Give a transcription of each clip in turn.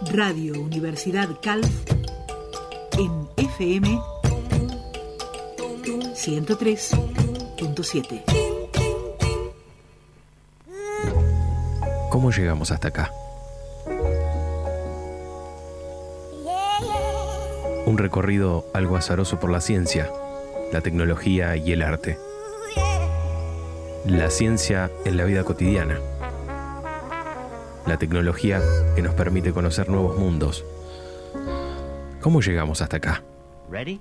Radio Universidad Calf en FM 103.7. ¿Cómo llegamos hasta acá? Un recorrido algo azaroso por la ciencia, la tecnología y el arte. La ciencia en la vida cotidiana. La tecnología que nos permite conocer nuevos mundos. ¿Cómo llegamos hasta acá? ¿Ready?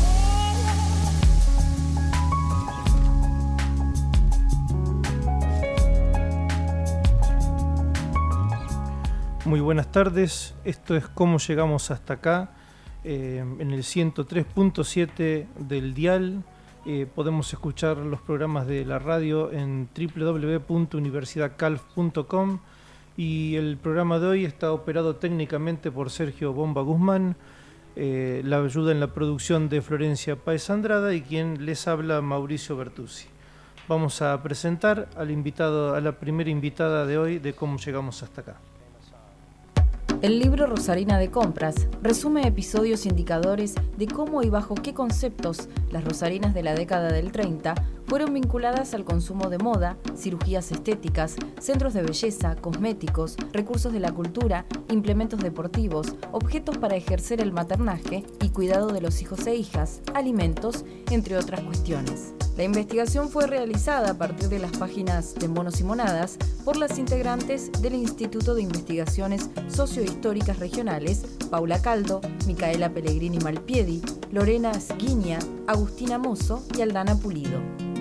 Muy buenas tardes, esto es Cómo llegamos hasta acá, en el 103.7 del dial. Podemos escuchar los programas de la radio en www.universidadcalf.com y el programa de hoy está operado técnicamente por Sergio Bomba Guzmán, la ayuda en la producción de Florencia Páez Andrada y quien les habla, Mauricio Bertuzzi. Vamos a presentar al invitado, a la primera invitada de hoy de Cómo llegamos hasta acá. El libro Rosarina de Compras resume episodios y indicadores de cómo y bajo qué conceptos las rosarinas de la década del 30 fueron vinculadas al consumo de moda, cirugías estéticas, centros de belleza, cosméticos, recursos de la cultura, implementos deportivos, objetos para ejercer el maternaje y cuidado de los hijos e hijas, alimentos, entre otras cuestiones. La investigación fue realizada a partir de las páginas de Monos y Monadas por las integrantes del Instituto de Investigaciones Sociohistóricas Regionales, Paula Caldo, Micaela Pellegrini Malpiedi, Lorena Sguiña, Agustina Mozo y Aldana Pulido.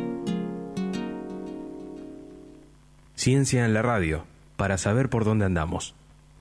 Ciencia en la radio, para saber por dónde andamos.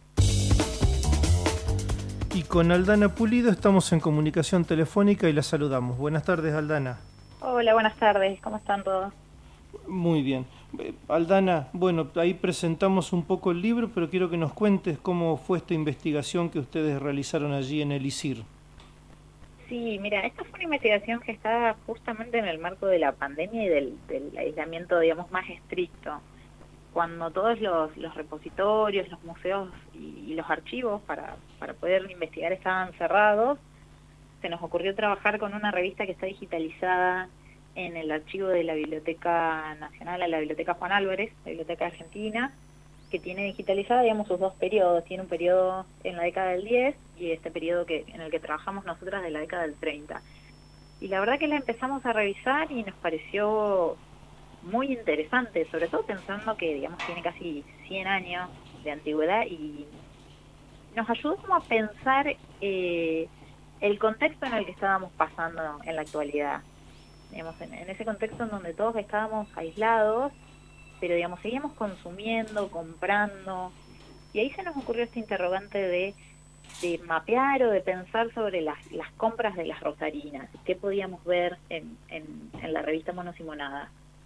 Y con Aldana Pulido estamos en comunicación telefónica y la saludamos. Buenas tardes, Aldana. Hola, buenas tardes. ¿Cómo están todos? Muy bien. Aldana, bueno, ahí presentamos un poco el libro, pero quiero que nos cuentes cómo fue esta investigación que ustedes realizaron allí en el ISIR. Sí, mira, esta fue una investigación que está justamente en el marco de la pandemia y del aislamiento, digamos, más estricto. Cuando todos los repositorios, los museos y los archivos para poder investigar estaban cerrados, se nos ocurrió trabajar con una revista que está digitalizada en el archivo de la Biblioteca Nacional, la Biblioteca Juan Álvarez, la Biblioteca Argentina, que tiene digitalizada, digamos, sus dos periodos. Tiene un periodo en la década del 10 y este periodo en el que trabajamos nosotras de la década del 30. Y la verdad que la empezamos a revisar y nos pareció muy interesante, sobre todo pensando que, digamos, tiene casi 100 años de antigüedad y nos ayudó como a pensar el contexto en el que estábamos pasando en la actualidad. Digamos, en ese contexto en donde todos estábamos aislados, pero, digamos, seguíamos consumiendo, comprando, y ahí se nos ocurrió este interrogante de mapear o de pensar sobre las compras de las rosarinas, qué podíamos ver en la revista Monos y Monadas.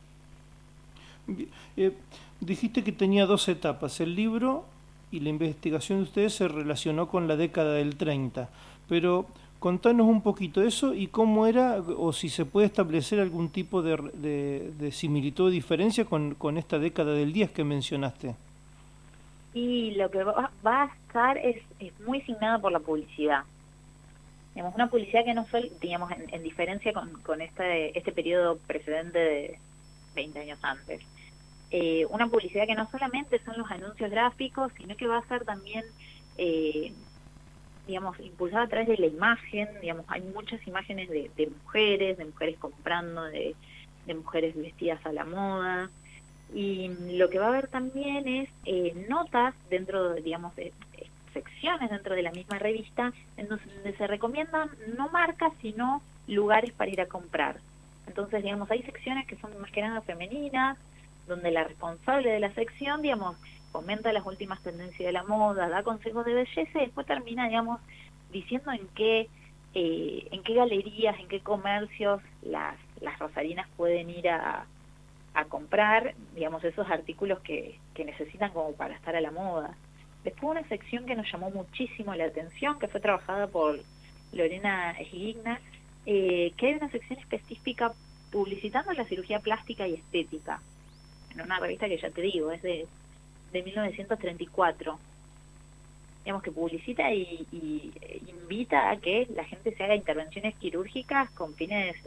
Dijiste que tenía dos etapas, el libro y la investigación de ustedes se relacionó con la década del 30, pero contanos un poquito eso y cómo era, o si se puede establecer algún tipo de similitud o diferencia con esta década del 10 que mencionaste. Y lo que va a estar es muy signado por la publicidad. Digamos, una publicidad que no fue, digamos, en diferencia con este periodo precedente de 20 años antes. Una publicidad que no solamente son los anuncios gráficos, sino que va a ser también, digamos, impulsada a través de la imagen. Digamos, hay muchas imágenes de mujeres comprando, de mujeres vestidas a la moda. Y lo que va a haber también es notas dentro, digamos, secciones dentro de la misma revista, en donde se recomiendan no marcas, sino lugares para ir a comprar. Entonces, digamos, hay secciones que son más que nada femeninas, donde la responsable de la sección, digamos, comenta las últimas tendencias de la moda, da consejos de belleza y después termina, digamos, diciendo en qué galerías, en qué comercios las rosarinas pueden ir a comprar, digamos, esos artículos que necesitan como para estar a la moda. Después una sección que nos llamó muchísimo la atención, que fue trabajada por Lorena Sguiña, que hay una sección específica publicitando la cirugía plástica y estética, en una revista que ya te digo, es de 1934. digamos, que publicita y invita a que la gente se haga intervenciones quirúrgicas con fines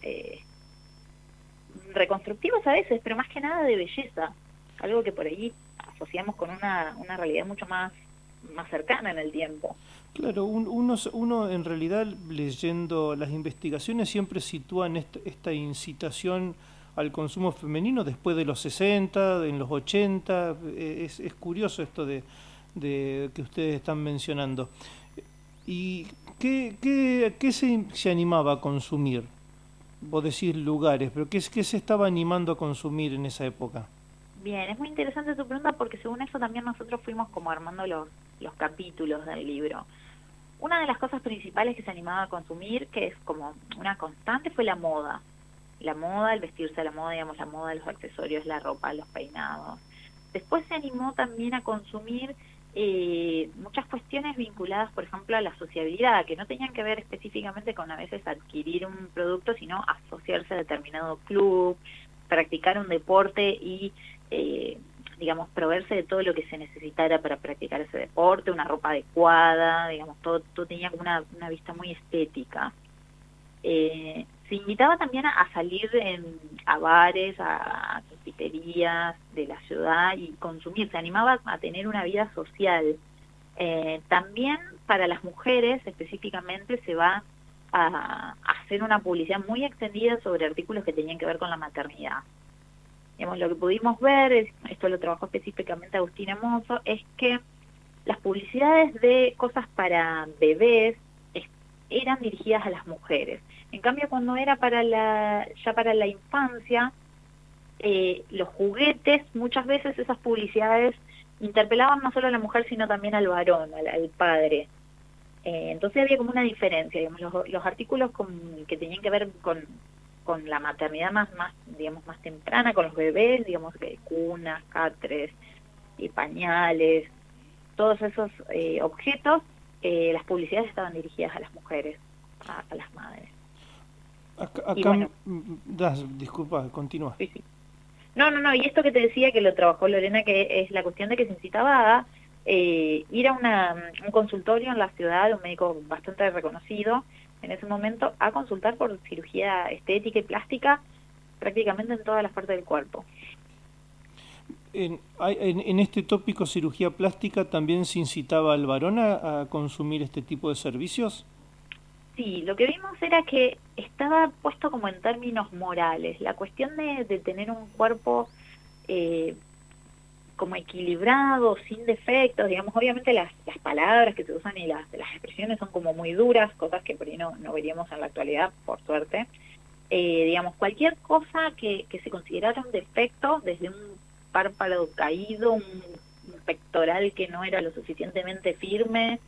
reconstructivos a veces, pero más que nada de belleza, algo que por ahí asociamos con una realidad mucho más cercana en el tiempo. Claro, uno en realidad leyendo las investigaciones siempre sitúan esta incitación al consumo femenino después de los 60, en los 80, es curioso esto de que ustedes están mencionando. ¿Y qué se animaba a consumir? Vos decís lugares, pero ¿qué se estaba animando a consumir en esa época? Bien, es muy interesante tu pregunta porque según eso también nosotros fuimos como armando los capítulos del libro. Una de las cosas principales que se animaba a consumir, que es como una constante, fue la moda. La moda, el vestirse a la moda, digamos, la moda, los accesorios, la ropa, los peinados. Después se animó también a consumir muchas cuestiones vinculadas, por ejemplo, a la sociabilidad, que no tenían que ver específicamente con a veces adquirir un producto, sino asociarse a determinado club, practicar un deporte y, digamos, proveerse de todo lo que se necesitara para practicar ese deporte, una ropa adecuada, digamos, todo tenía como una vista muy estética. Se invitaba también a salir a bares, a confiterías de la ciudad y consumir, se animaba a tener una vida social. También para las mujeres específicamente se va a hacer una publicidad muy extendida sobre artículos que tenían que ver con la maternidad. Digamos, lo que pudimos ver, esto lo trabajó específicamente Agustina Mozo, es que las publicidades de cosas para bebés eran dirigidas a las mujeres. En cambio, cuando era para la infancia, los juguetes, muchas veces esas publicidades interpelaban no solo a la mujer, sino también al varón, al padre. Entonces había como una diferencia, digamos, los artículos que tenían que ver con la maternidad más digamos, más temprana, con los bebés, digamos, cunas, catres y pañales, todos esos objetos, las publicidades estaban dirigidas a las mujeres, a las madres. Acá bueno, disculpa, continúa. Sí. No, y esto que te decía que lo trabajó Lorena, que es la cuestión de que se incitaba a ir a un consultorio en la ciudad, un médico bastante reconocido en ese momento, a consultar por cirugía estética y plástica prácticamente en todas las partes del cuerpo. En este tópico cirugía plástica también se incitaba al varón a consumir este tipo de servicios. Sí, lo que vimos era que estaba puesto como en términos morales, la cuestión de tener un cuerpo como equilibrado, sin defectos, digamos, obviamente las palabras que se usan y las expresiones son como muy duras, cosas que por ahí no veríamos en la actualidad, por suerte. Digamos, cualquier cosa que se considerara un defecto, desde un párpado caído, un pectoral que no era lo suficientemente firme,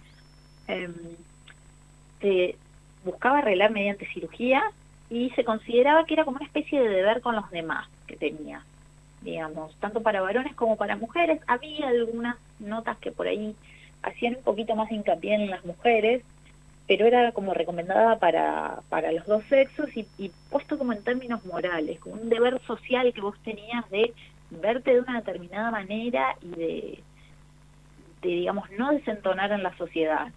se buscaba arreglar mediante cirugía y se consideraba que era como una especie de deber con los demás que tenía, digamos, tanto para varones como para mujeres. Había algunas notas que por ahí hacían un poquito más hincapié en las mujeres, pero era como recomendada para los dos sexos y puesto como en términos morales, como un deber social que vos tenías de verte de una determinada manera y de digamos, no desentonar en la sociedad.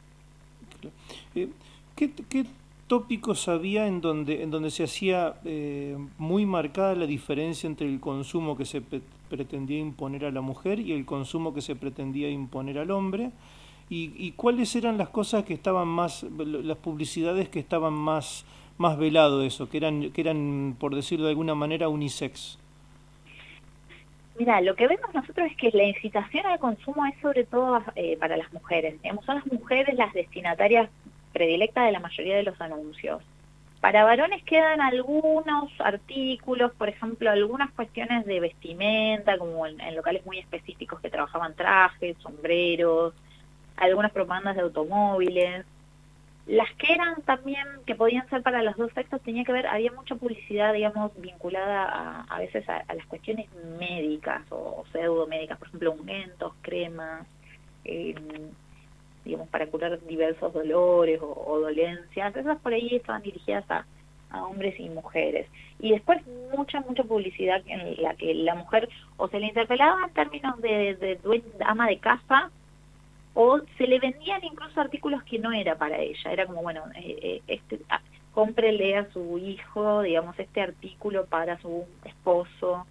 ¿Qué tópicos había en donde se hacía muy marcada la diferencia entre el consumo que se pretendía imponer a la mujer y el consumo que se pretendía imponer al hombre? ¿Y cuáles eran las cosas que estaban las publicidades que estaban más velado eso, que eran, por decirlo de alguna manera, unisex? Mira, lo que vemos nosotros es que la incitación al consumo es sobre todo para las mujeres. Digamos, son las mujeres las destinatarias predilectas de la mayoría de los anuncios. Para varones quedan algunos artículos, por ejemplo, algunas cuestiones de vestimenta, como en locales muy específicos que trabajaban trajes, sombreros, algunas propagandas de automóviles. Las que eran también, que podían ser para los dos sexos, había mucha publicidad, digamos, vinculada a veces a las cuestiones médicas o pseudomédicas, por ejemplo, ungüentos, cremas, digamos, para curar diversos dolores o dolencias. Esas por ahí estaban dirigidas a hombres y mujeres. Y después mucha publicidad en la que la mujer o se le interpelaba en términos de ama de casa, o se le vendían incluso artículos que no era para ella. Era como, bueno, cómprele a su hijo, digamos, este artículo para su esposo.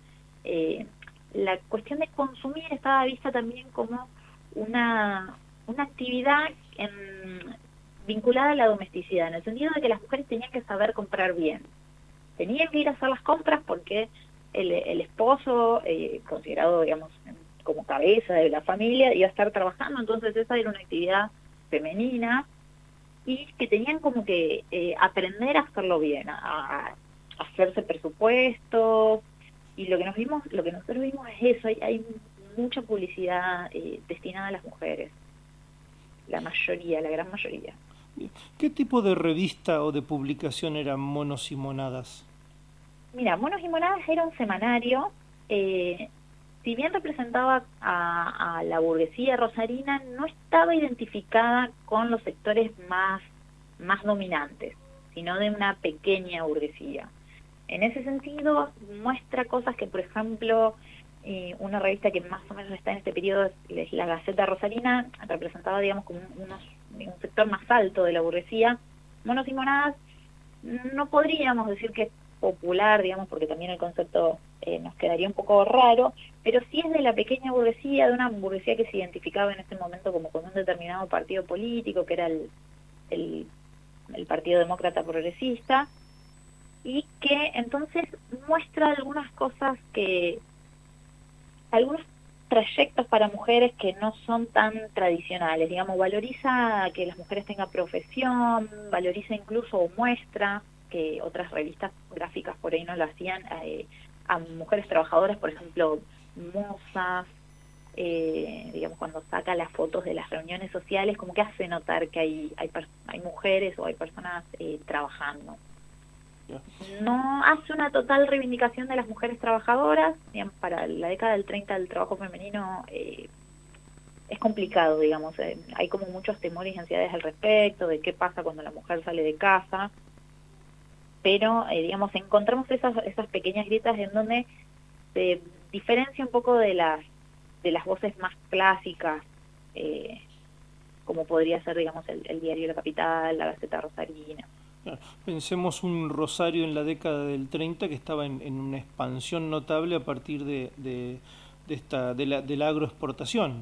La cuestión de consumir estaba vista también como una actividad vinculada a la domesticidad, en el sentido de que las mujeres tenían que saber comprar bien. Tenían que ir a hacer las compras porque el esposo, considerado, digamos, como cabeza de la familia, iba a estar trabajando, entonces esa era una actividad femenina y que tenían como que aprender a hacerlo bien, a hacerse presupuestos, y lo que nosotros vimos es eso, hay mucha publicidad destinada a las mujeres, la gran mayoría. ¿Qué tipo de revista o de publicación eran Monos y Monadas? Mira, Monos y Monadas era un semanario, si bien representaba a la burguesía rosarina, no estaba identificada con los sectores más dominantes, sino de una pequeña burguesía. En ese sentido, muestra cosas que, por ejemplo, una revista que más o menos está en este periodo es la Gaceta Rosarina, representaba, digamos, como un sector más alto de la burguesía. Monos y Monadas no podríamos decir que es popular, digamos, porque también el concepto nos quedaría un poco raro, pero sí es de la pequeña burguesía, de una burguesía que se identificaba en ese momento como con un determinado partido político, que era el Partido Demócrata Progresista, y que entonces muestra algunas cosas algunos trayectos para mujeres que no son tan tradicionales, digamos, valoriza que las mujeres tengan profesión, valoriza incluso o muestra, que otras revistas gráficas por ahí no lo hacían, a mujeres trabajadoras, por ejemplo, mozas, digamos, cuando saca las fotos de las reuniones sociales, como que hace notar que hay mujeres o hay personas trabajando. No hace una total reivindicación de las mujeres trabajadoras, digamos, para la década del 30 el trabajo femenino es complicado, digamos, hay como muchos temores y ansiedades al respecto, de qué pasa cuando la mujer sale de casa, pero, digamos, encontramos esas pequeñas grietas en donde se diferencia un poco de las voces más clásicas, como podría ser, digamos, el diario La Capital, la Gaceta Rosarina. Pensemos un Rosario en la década del 30 que estaba en una expansión notable a partir de la agroexportación.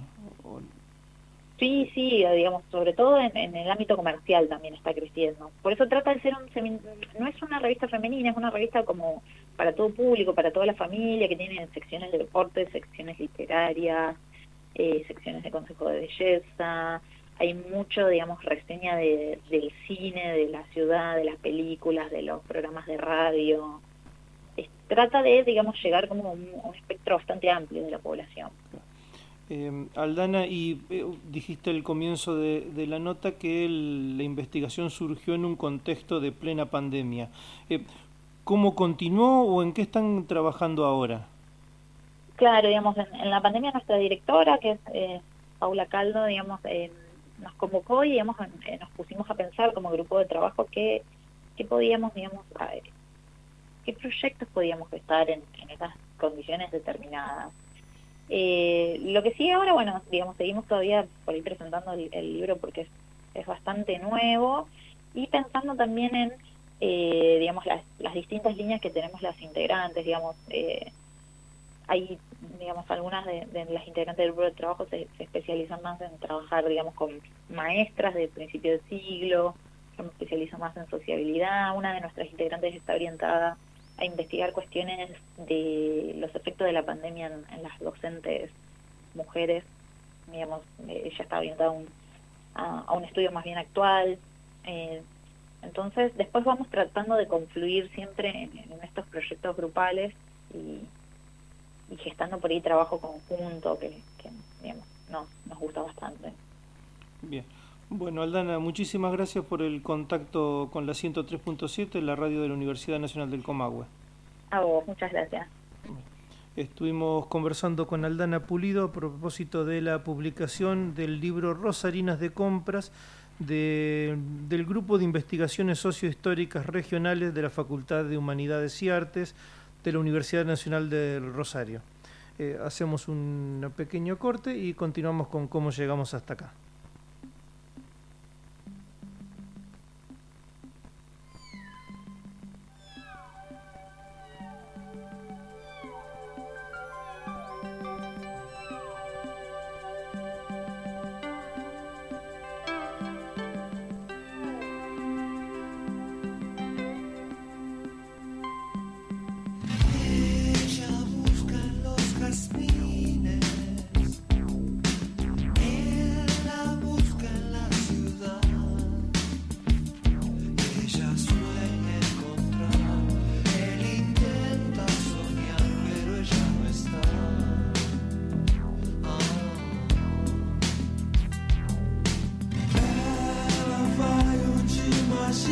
Sí, digamos, sobre todo en el ámbito comercial también está creciendo. Por eso trata de ser no es una revista femenina, es una revista como para todo público, para toda la familia, que tiene secciones de deporte, secciones literarias, secciones de consejo de belleza. Hay mucho, digamos, reseña del cine, de la ciudad, de las películas, de los programas de radio. Trata de, digamos, llegar como a un espectro bastante amplio de la población. Aldana, y dijiste al comienzo de la nota que la investigación surgió en un contexto de plena pandemia. ¿Cómo continuó o en qué están trabajando ahora? Claro, digamos, en la pandemia nuestra directora, que es Paula Caldo, digamos, nos convocó y, digamos, nos pusimos a pensar como grupo de trabajo qué podíamos, digamos, qué proyectos podíamos gestar en esas condiciones determinadas. Lo que sigue ahora, bueno, digamos, seguimos todavía por ir presentando el libro porque es bastante nuevo, y pensando también en, digamos, las distintas líneas que tenemos las integrantes, digamos, hay, digamos, algunas de las integrantes del grupo de trabajo se especializan más en trabajar, digamos, con maestras de principio de siglo. Yo me especializo más en sociabilidad. Una de nuestras integrantes está orientada a investigar cuestiones de los efectos de la pandemia en las docentes mujeres. Digamos, ella está orientada a un estudio más bien actual. Entonces, después vamos tratando de confluir siempre en estos proyectos grupales y gestando por ahí trabajo conjunto que digamos, nos gusta bastante. Bien. Bueno, Aldana, muchísimas gracias por el contacto con la 103.7, la radio de la Universidad Nacional del Comahue. A vos, muchas gracias. Estuvimos conversando con Aldana Pulido a propósito de la publicación del libro Rosarinas de Compras del Grupo de Investigaciones Sociohistóricas Regionales de la Facultad de Humanidades y Artes de la Universidad Nacional del Rosario. Hacemos un pequeño corte y continuamos con cómo llegamos hasta acá.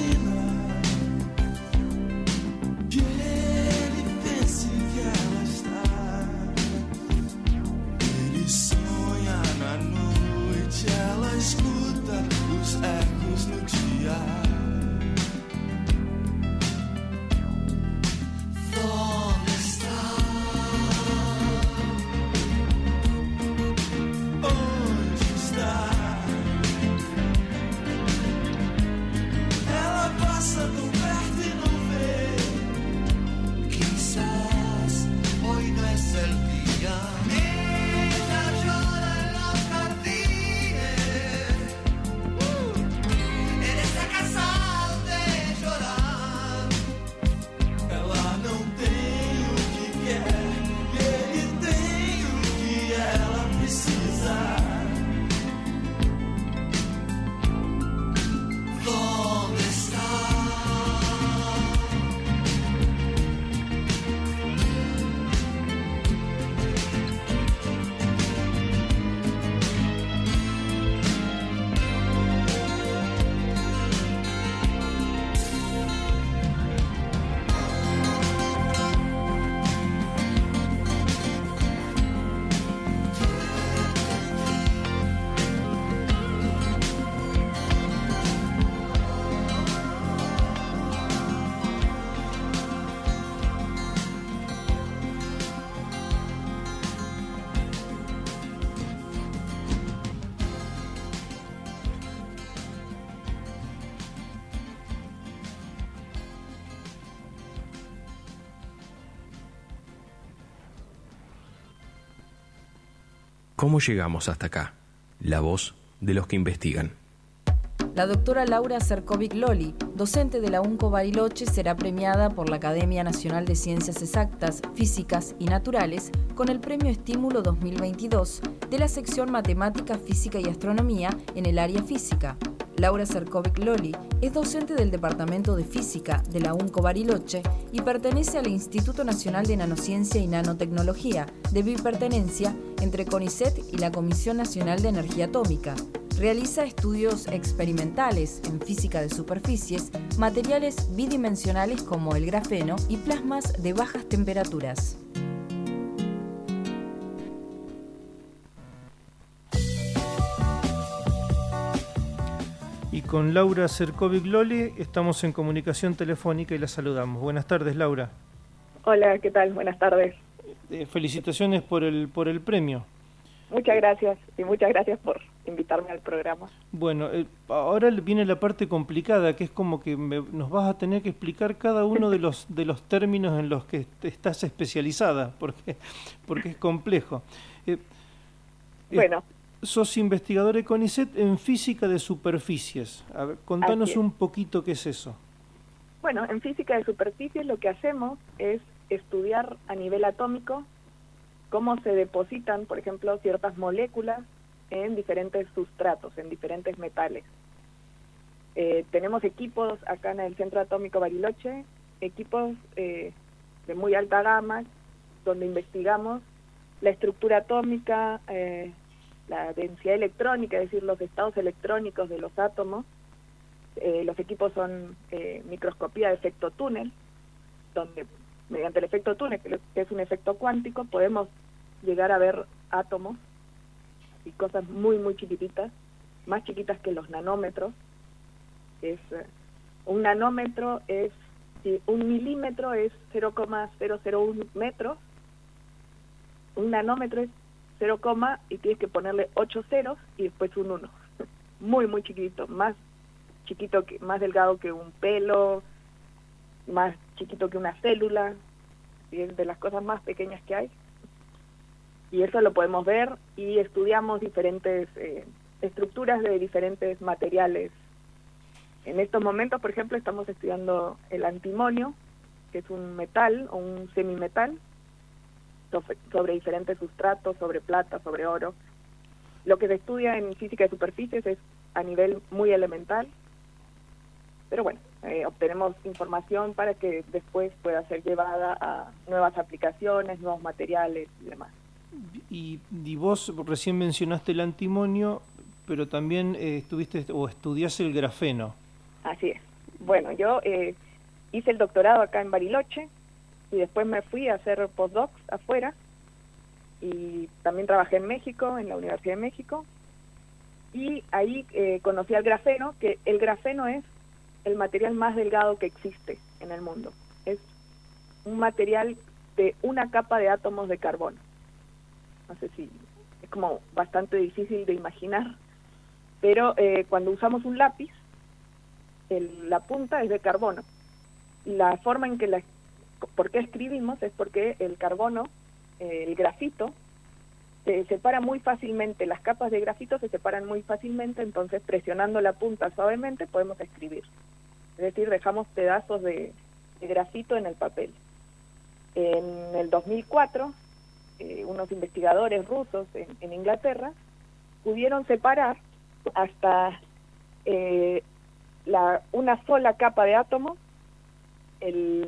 ¿Cómo llegamos hasta acá? La voz de los que investigan. La doctora Laura Cercovic Loli, docente de la UNCO Bariloche, será premiada por la Academia Nacional de Ciencias Exactas, Físicas y Naturales con el Premio Estímulo 2022 de la sección Matemática, Física y Astronomía en el área física. Laura Cercovic Loli es docente del Departamento de Física de la UNCO Bariloche y pertenece al Instituto Nacional de Nanociencia y Nanotecnología, de bipertenencia entre CONICET y la Comisión Nacional de Energía Atómica. Realiza estudios experimentales en física de superficies, materiales bidimensionales como el grafeno y plasmas de bajas temperaturas. Y con Laura Cercovic Loli estamos en comunicación telefónica y la saludamos. Buenas tardes, Laura. Hola, ¿qué tal? Buenas tardes. Felicitaciones por el premio. Muchas gracias y muchas gracias por invitarme al programa. Bueno, ahora viene la parte complicada, que es como que nos vas a tener que explicar cada uno de los términos en los que estás especializada, porque es complejo. Bueno. Sos investigadora de CONICET en física de superficies. A ver, contanos un poquito qué es eso. Bueno, en física de superficies lo que hacemos es estudiar a nivel atómico cómo se depositan, por ejemplo, ciertas moléculas en diferentes sustratos, en diferentes metales. Tenemos equipos acá en el Centro Atómico Bariloche, equipos de muy alta gama, donde investigamos la estructura atómica, la densidad electrónica, es decir, los estados electrónicos de los átomos. Los equipos son microscopía de efecto túnel, donde mediante el efecto túnel, que es un efecto cuántico, podemos llegar a ver átomos y cosas muy, muy chiquititas, más chiquitas que los nanómetros. Un nanómetro es, un milímetro es 0,001 metros, un nanómetro es 0, y tienes que ponerle 8 ceros y después un 1. Muy, muy chiquito, más delgado que un pelo, más chiquito que una célula, y es de las cosas más pequeñas que hay. Y eso lo podemos ver y estudiamos diferentes estructuras de diferentes materiales. En estos momentos, por ejemplo, estamos estudiando el antimonio, que es un metal o un semimetal, sobre diferentes sustratos, sobre plata, sobre oro. Lo que se estudia en física de superficies es a nivel muy elemental, pero bueno, obtenemos información para que después pueda ser llevada a nuevas aplicaciones, nuevos materiales y demás. Y vos recién mencionaste el antimonio, pero también estuviste o estudiás el grafeno. Así es. Bueno, yo hice el doctorado acá en Bariloche y después me fui a hacer postdocs afuera y también trabajé en México, en la Universidad de México, y ahí conocí al grafeno, que el grafeno es el material más delgado que existe en el mundo. Es un material de una capa de átomos de carbono. No sé si es como bastante difícil de imaginar, pero cuando usamos un lápiz, la punta es de carbono. Y la forma en que ¿por qué escribimos? Es porque el carbono, el grafito, se separa muy fácilmente, las capas de grafito se separan muy fácilmente, entonces presionando la punta suavemente podemos escribir. Es decir, dejamos pedazos de grafito en el papel. En el 2004, unos investigadores rusos en Inglaterra pudieron separar hasta una sola capa de átomo el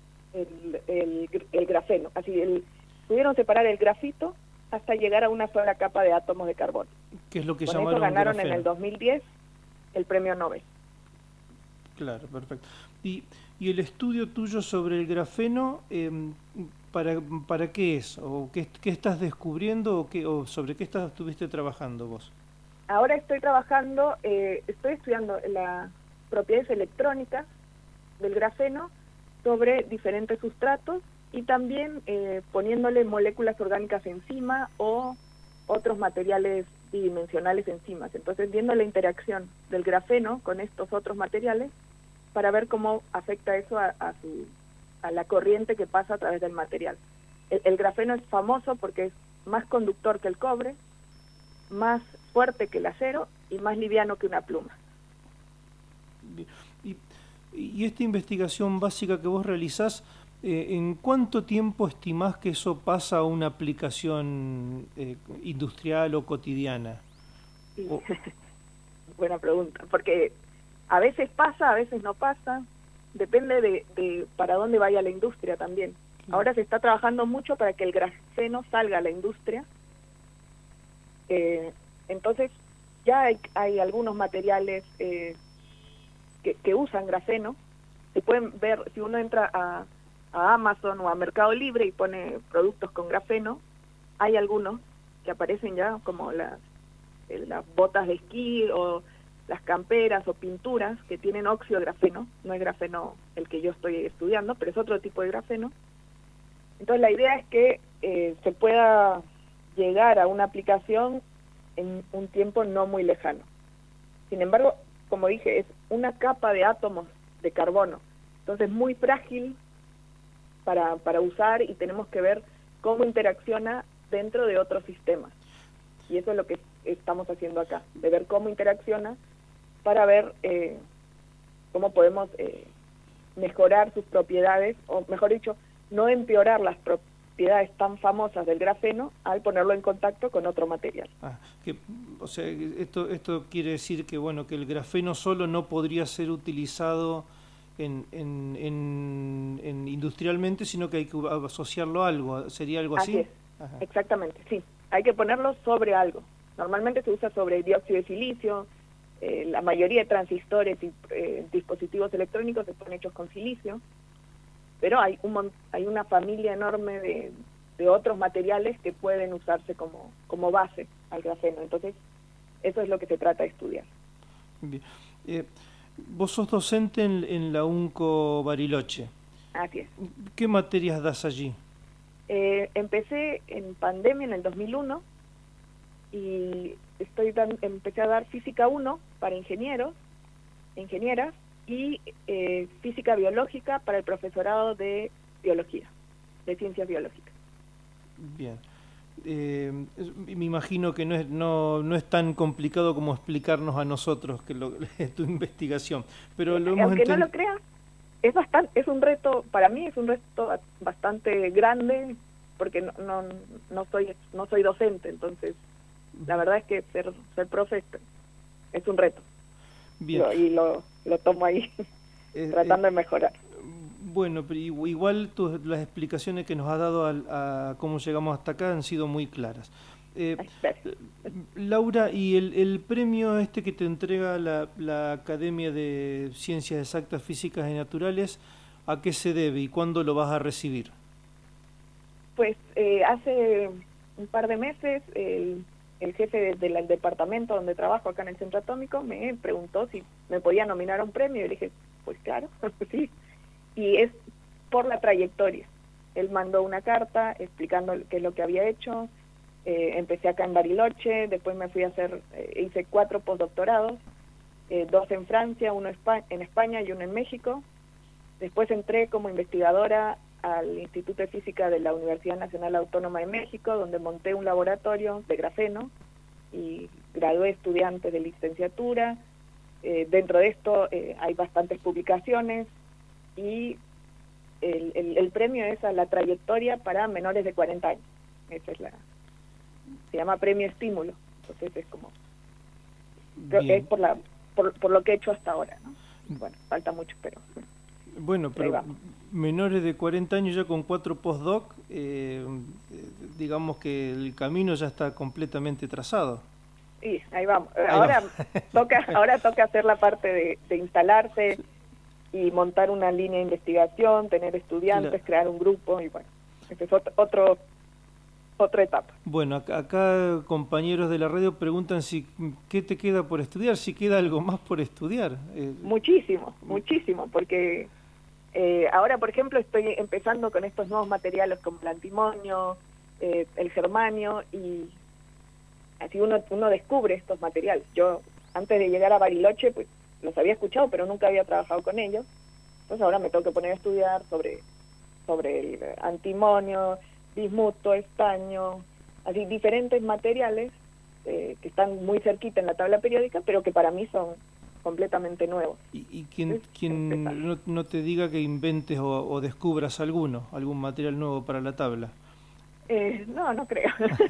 grafeno. Así, pudieron separar el grafito hasta llegar a una sola capa de átomos de carbono. ¿Qué es lo que Con llamaron eso ganaron grafeno? en el 2010 el premio Nobel. Claro, perfecto. Y el estudio tuyo sobre el grafeno, ¿para qué es? ¿O qué estás descubriendo? ¿O sobre qué estuviste trabajando vos? Ahora estoy trabajando, estoy estudiando las propiedades electrónicas del grafeno sobre diferentes sustratos y también poniéndole moléculas orgánicas encima o otros materiales bidimensionales encima. Entonces, viendo la interacción del grafeno con estos otros materiales para ver cómo afecta eso a la corriente que pasa a través del material. El grafeno es famoso porque es más conductor que el cobre, más fuerte que el acero y más liviano que una pluma. Y esta investigación básica que vos realizás, ¿en cuánto tiempo estimás que eso pasa a una aplicación industrial o cotidiana? Sí. Buena pregunta, porque a veces pasa, a veces no pasa, depende de para dónde vaya la industria también. Ahora se está trabajando mucho para que el grafeno salga a la industria, entonces ya hay algunos materiales que usan grafeno. Se pueden ver, si uno entra a Amazon o a Mercado Libre y pone productos con grafeno, hay algunos que aparecen ya, como las botas de esquí o las camperas o pinturas que tienen óxido de grafeno. No es grafeno el que yo estoy estudiando, pero es otro tipo de grafeno. Entonces la idea es que se pueda llegar a una aplicación en un tiempo no muy lejano. Sin embargo, como dije, es una capa de átomos de carbono, entonces muy frágil para usar, y tenemos que ver cómo interacciona dentro de otros sistemas. Y eso es lo que estamos haciendo acá, de ver cómo interacciona para ver cómo podemos mejorar sus propiedades, o mejor dicho, no empeorar las propiedades tan famosas del grafeno al ponerlo en contacto con otro material. O sea, esto quiere decir que bueno, que el grafeno solo no podría ser utilizado industrialmente, sino que hay que asociarlo a algo. ¿Sería algo así? Así es. Ajá. Exactamente, sí. Hay que ponerlo sobre algo. Normalmente se usa sobre dióxido de silicio. La mayoría de transistores y dispositivos electrónicos están hechos con silicio, pero hay una familia enorme de otros materiales que pueden usarse como base al grafeno. Entonces, eso es lo que se trata de estudiar. Bien. Vos sos docente en la UNCO Bariloche. Así es. ¿Qué materias das allí? Empecé en pandemia en el 2001 y empecé a dar física 1 para ingenieras y física biológica para el profesorado de biología, de ciencias biológicas. Bien. Me imagino que no es tan complicado como explicarnos a nosotros tu investigación, pero lo hemos aunque no lo creas, es un reto, para mí es un reto bastante grande, porque no soy docente, entonces la verdad es que ser profe es un reto. Bien. Y lo tomo ahí tratando de mejorar. Bueno, pero igual las explicaciones que nos has dado a cómo llegamos hasta acá han sido muy claras. Laura, ¿y el premio que te entrega la Academia de Ciencias Exactas, Físicas y Naturales, a qué se debe y cuándo lo vas a recibir? Pues hace un par de meses el jefe del departamento donde trabajo acá en el Centro Atómico me preguntó si me podía nominar a un premio y le dije, pues claro, sí. Y es por la trayectoria. Él mandó una carta explicando qué es lo que había hecho. Empecé acá en Bariloche, después me fui a hacer, hice 4 postdoctorados, 2 en Francia, 1 en España y 1 en México. Después entré como investigadora al Instituto de Física de la Universidad Nacional Autónoma de México, donde monté un laboratorio de grafeno y gradué estudiantes de licenciatura. Dentro de esto hay bastantes publicaciones y el premio es a la trayectoria para menores de 40 años. Esa es se llama premio estímulo. Entonces es como es por lo que he hecho hasta ahora, ¿no? Bueno, falta mucho, pero bueno, pero menores de 40 años ya con 4 postdoc, digamos que el camino ya está completamente trazado. Sí, ahí vamos. Ahora toca hacer la parte de instalarse y montar una línea de investigación, tener estudiantes, crear un grupo y bueno, esa es otra etapa. Bueno, acá compañeros de la radio preguntan qué te queda por estudiar, si queda algo más por estudiar. Muchísimo, porque ahora, por ejemplo, estoy empezando con estos nuevos materiales como el antimonio, el germanio, y así uno descubre estos materiales. Yo, antes de llegar a Bariloche, pues los había escuchado, pero nunca había trabajado con ellos. Entonces ahora me tengo que poner a estudiar sobre el antimonio, bismuto, estaño, así diferentes materiales que están muy cerquita en la tabla periódica, pero que para mí son completamente nuevos. ¿Y quién no te diga que inventes o descubras algún material nuevo para la tabla? No creo.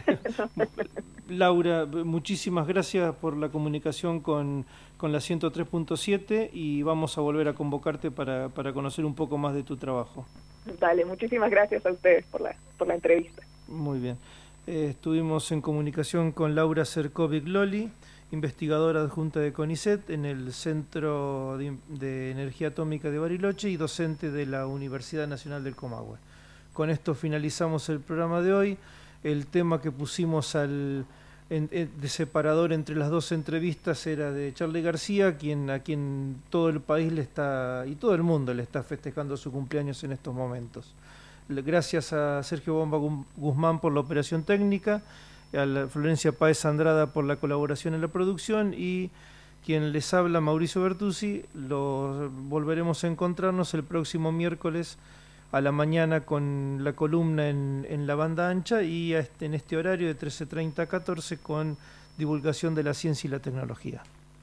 Laura, muchísimas gracias por la comunicación con la 103.7 y vamos a volver a convocarte para conocer un poco más de tu trabajo. Dale, muchísimas gracias a ustedes por la entrevista. Muy bien. Estuvimos en comunicación con Laura Cercovic-Loli, investigadora adjunta de CONICET en el Centro de Energía Atómica de Bariloche y docente de la Universidad Nacional del Comahue. Con esto finalizamos el programa de hoy. El tema que pusimos de separador entre las dos entrevistas era de Charly García, a quien todo el país y todo el mundo le está festejando su cumpleaños en estos momentos. Gracias a Sergio Bomba Guzmán por la operación técnica, a Florencia Páez Andrada por la colaboración en la producción y quien les habla, Mauricio Bertuzzi. Volveremos a encontrarnos el próximo miércoles a la mañana con la columna en la banda ancha y en este horario de 13:30 a 14 con divulgación de la ciencia y la tecnología.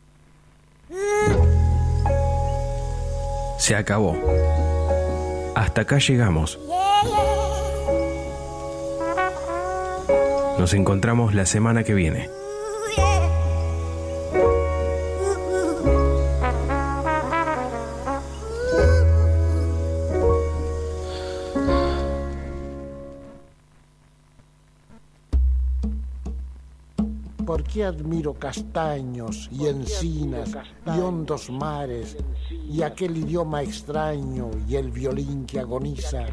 Se acabó. Hasta acá llegamos. Nos encontramos la semana que viene. ¿Por qué admiro castaños y encinas y hondos mares y aquel idioma extraño y el violín que agoniza?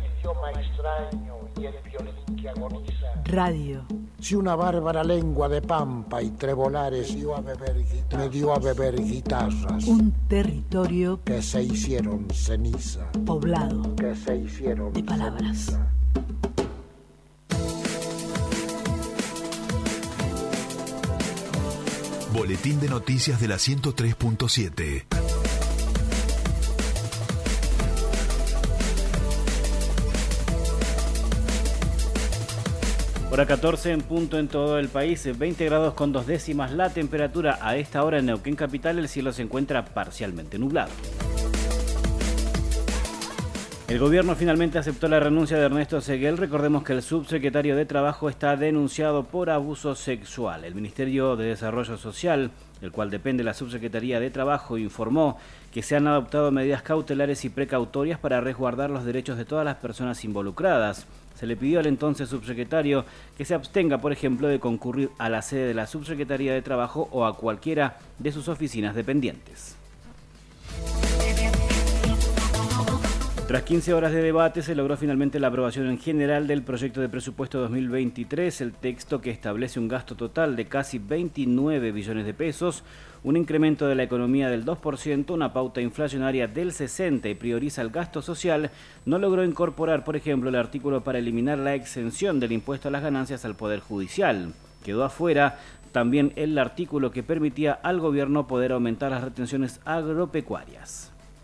Radio. Si una bárbara lengua de pampa y trebolares me dio a beber guitarras. Un territorio que se hicieron ceniza. Poblado Que se hicieron de palabras. Ceniza. Boletín de noticias de la 103.7. Hora 14 en punto en todo el país, 20 grados con 2 décimas la temperatura. A esta hora en Neuquén capital el cielo se encuentra parcialmente nublado. El gobierno finalmente aceptó la renuncia de Ernesto Seguel. Recordemos que el subsecretario de Trabajo está denunciado por abuso sexual. El Ministerio de Desarrollo Social, del cual depende la Subsecretaría de Trabajo, informó que se han adoptado medidas cautelares y precautorias para resguardar los derechos de todas las personas involucradas. Se le pidió al entonces subsecretario que se abstenga, por ejemplo, de concurrir a la sede de la Subsecretaría de Trabajo o a cualquiera de sus oficinas dependientes. Tras 15 horas de debate, se logró finalmente la aprobación en general del proyecto de presupuesto 2023, el texto que establece un gasto total de casi 29 billones de pesos, un incremento de la economía del 2%, una pauta inflacionaria del 60% y prioriza el gasto social. No logró incorporar, por ejemplo, el artículo para eliminar la exención del impuesto a las ganancias al Poder Judicial. Quedó afuera también el artículo que permitía al gobierno poder aumentar las retenciones agropecuarias.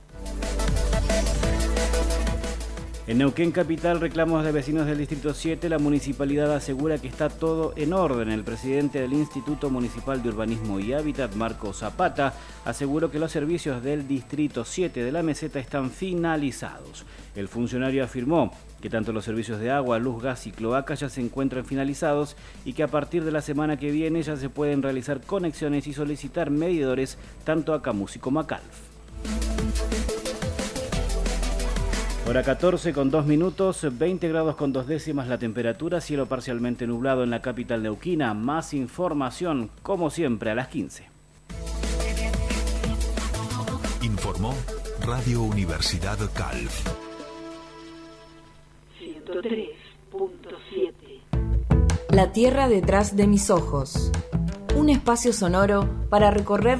En Neuquén Capital, reclamos de vecinos del Distrito 7, la municipalidad asegura que está todo en orden. El presidente del Instituto Municipal de Urbanismo y Hábitat, Marco Zapata, aseguró que los servicios del Distrito 7 de la Meseta están finalizados. El funcionario afirmó que tanto los servicios de agua, luz, gas y cloaca ya se encuentran finalizados y que a partir de la semana que viene ya se pueden realizar conexiones y solicitar medidores tanto a Camusi como a Calf. Hora 14 con 2 minutos, 20 grados con 2 décimas la temperatura, cielo parcialmente nublado en la capital neuquina. Más información, como siempre, a las 15. Informó Radio Universidad Calf. 103.7. La tierra detrás de mis ojos. Un espacio sonoro para recorrer